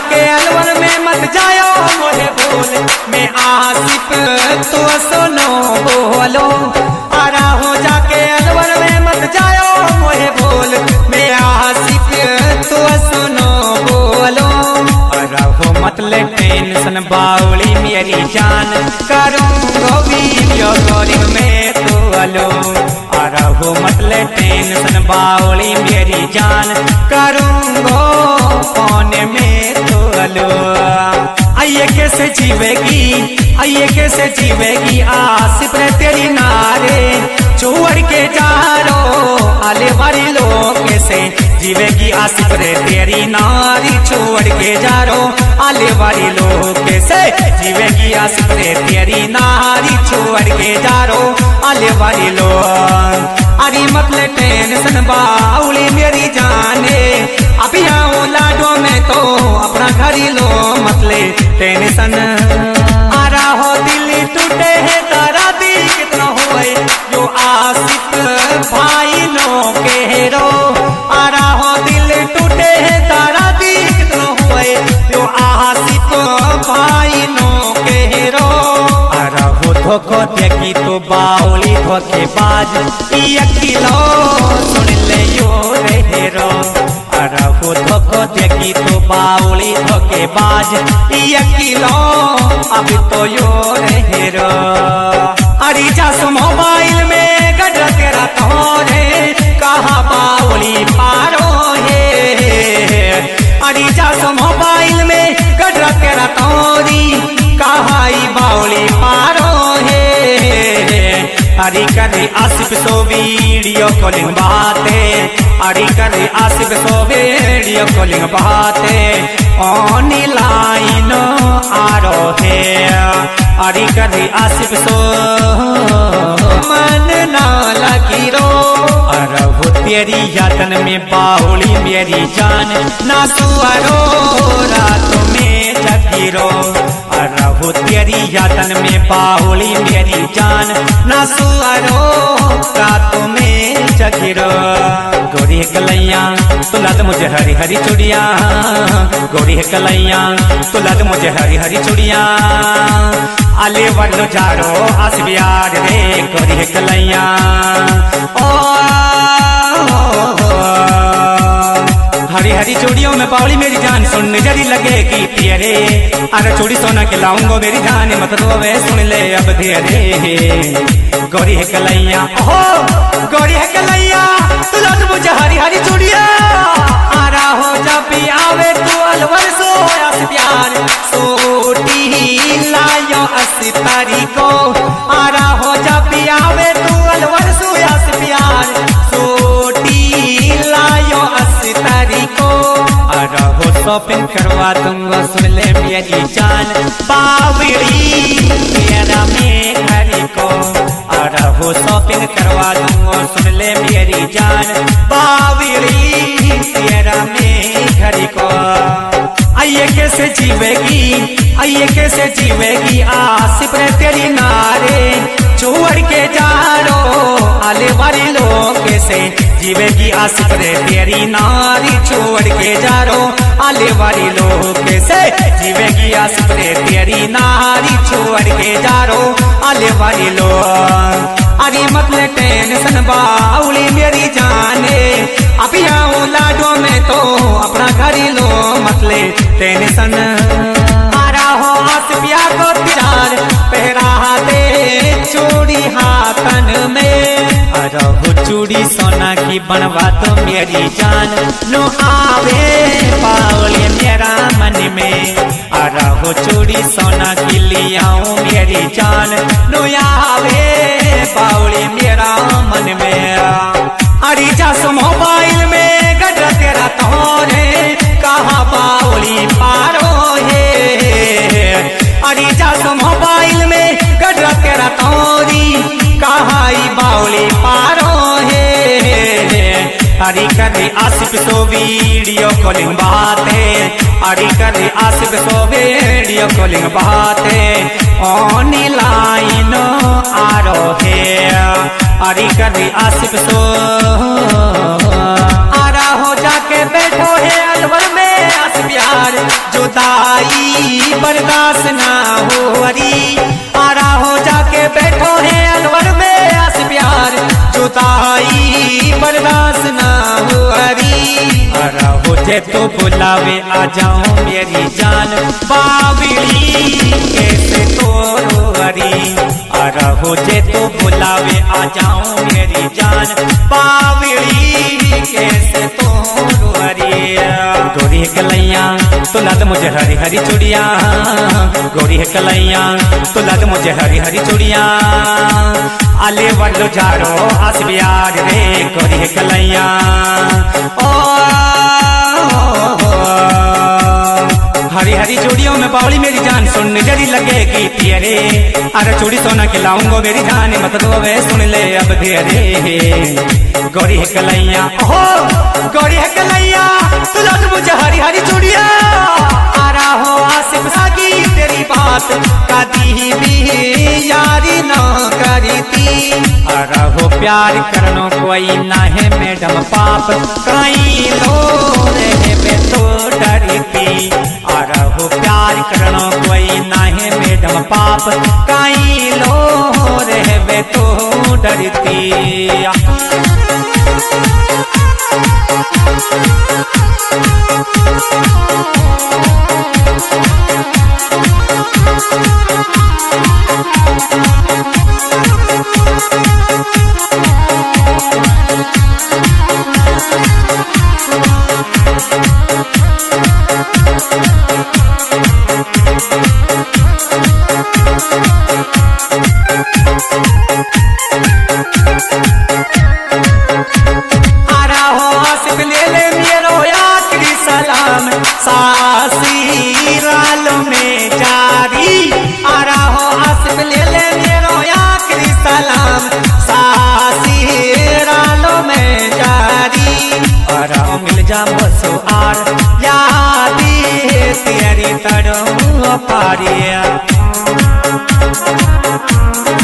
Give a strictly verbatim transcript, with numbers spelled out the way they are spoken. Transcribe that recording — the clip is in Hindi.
जाके अलवर में मत जायो मोहे बोल, मैं आसिफ तो सुनो बोलो। आरा हो जाके अलवर में मत जायो मोहे बोल, मैं आसिफ तो सुनो बोलो। आरा हो मतलब टेंशन बाउली मेरी जान, करूँगा वीडियो कॉलिंग में तो अलो। आरा हो मतलब टेंशन बाउली मेरी जान, करूँगा फोन में तो अलो। आइए कैसे जीवेगी, आइए कैसे जीवेगी आसिफ रे तेरी नारे, छोड़ के जा रो आले वाली लोग कैसे जीवेगी आसिफ रे तेरी नारी, छोड़ के जा रो आले वाली लोग कैसे जीवेगी आसिफ रे तेरी नारी, छोड़ के जा रो आले वाली लोग। अरे मतलब टेंशन बाउली मेरी जाने, अभी आओ लाडो में तो अपना घर ही लो मतलब टेंशन। आरा हो दिल टूटे है तारा दी कितना होए जो आसिफ भाई नो के रो। आरा हो दिल टूटे है तारा दी कितना होए जो आसिफ भाई नो के रो। आरा हो धोखो देखी तो बाउली धोखेबाज, किलो सुन ले यो रे रो। आरा हो धोखो देखी तो बाउली धोखेबाज, किलो अब तो यो रे रो। अरे जासो मोबाइल में गड्ढा तेरा तोरे, कहा बाउली पारो है। अरे जासो मोबाइल में गड्ढा तेरा तोरी, कहा बाउली पारो है। अरे करे आसिफ सो वीडियो कॉलिंग बातें, अरे करे आसिफ सो वीडियो कॉलिंग बातें, ऑनलाइन आ रहे है। अरे करे आसिफ सो मन ना लगी रो। अरे वो तेरी यादन में बाउली मेरी जान, ना सुअरो रात में जगी रो। अरे वो तेरी यादन में बाउली मेरी जान, ना सुअरो रात में जगी रो। गोरी कलैया तुला तो मुझे हरी हरी चूड़िया, गोरी कलैया तुला तो मुझे हरी हरी चूड़िया, आले वर्लो जारो आसिफ यार रे गोरी कलैया। ओ हरी हरी चूड़ियों में बाउली मेरी जान, सुन नजरी लगेगी पियरे। अरे चूड़ी सोना के लाऊंगो मेरी जान, मत रोवे सुन ले अब धीरे। गोरी है कलैया ओहो गोरी है कलैया तुला तो मुझे हरी हरी चूड़िया। आरा हो जब भी आवे तू अलवर सो आसिफ यार, सोटी लायो अस्सी तारीख को। आरा हो जब भी आवे तू अलवर सो आसिफ यार, सोटी लायो अस्सी तारीख को। आरा हो शॉपिंग करवा दूंगा सुन ले मेरी जान, बावड़ी मेरा में घर को। आरा हो शॉपिंग करवा दूंगा सुन ले मेरी जान, बावड़ी मेरा में घर को। आइए कैसे जीवेगी, आइए कैसे जीवेगी आसिफ रे तेरी नारे, छोड़ के जा रो आले वाली लोग कैसे जीवेगी आसिफ रे तेरी नारी, छोड़ के जा रो आले वाली लोग कैसे जीवेगी आसिफ रे तेरी नारी, छोड़ के जा रो आले वाली लोग। अरे मतलब टेंशन बाउली मेरी जाने, अभी आओ लाडो में तो अपना घर ही लो मतलब टेंशन। आरा हो आसिफिया को तिरार पहरा दे चूड़ी हाथन में। आरा हो चूड़ी सोना की बनवा तो मेरी जान, नो आवे बाउली मेरा मन में। आरा हो चूड़ी सोना की लियाऊं मेरी जान, नो आवे बाउली मेरा मन में। अरे जासो मोबाइल में गड्ढा तेरा तोरे, कहा बाउली पारो है। अरे जासो मोबाइल में गड्ढा तेरा तोरी, कहा बाउली पारो है। अरे करे आसिफ सो वीडियो कॉलिंग बातें, अरे करे आसिफ सो वीडियो कॉलिंग बातें, ऑनलाइन आ रहे है। अरे करे आसिफ सो आरा हो जाके बैठो है अलवर में आसिफ यार, जो बर्दाश्त ना हो अरी आरा हो जाके बैठो है अलवर में आस प्यार जुदाई बर्दाश्त ना हो अरी आरा हो जे तो बुलावे आ जाऊं मेरी जान बावली कैसे तोरो अरी आरा हो जे तो बुलावे आ जाऊं मेरी जान बावली कैसे तोरो अरी गोरी कलैया तुला तो मुझे हरी हरी चूड़िया गोरी है कलैया तुला तो मुझे हरी हरी चूड़िया आले वर्लो झारो आस बियार रे गोरी है कलैया ओ हरी हरी चूड़ियों में बावली मेरी जान सुन जरी लगेगी पियरे अरे चूड़ी सोना खिलाऊंगो मेरी जान मत दो वे सुन ले अब धीरे गौरी है कलैया हो गौरी है कलैया तुला तो मुझे हरी हरी चूड़िया आ रहा हो आसिफ सागी तेरी बात कदी भी यारी न करी थी आ रहा हो प्यार करनो कोई ना है मैडम पाप कई लो रे तो डरी थी आ रहा हो प्यार करनो कोई ना है मैडम पाप कई लो रे तो डरी थी सासी रालों में जारी आ रहा हो आसिफ ले ले मेरो आखिरी सलाम सासी रालों में जारी और मिल जा बसो आर यादी तेरी तड़ो पारिया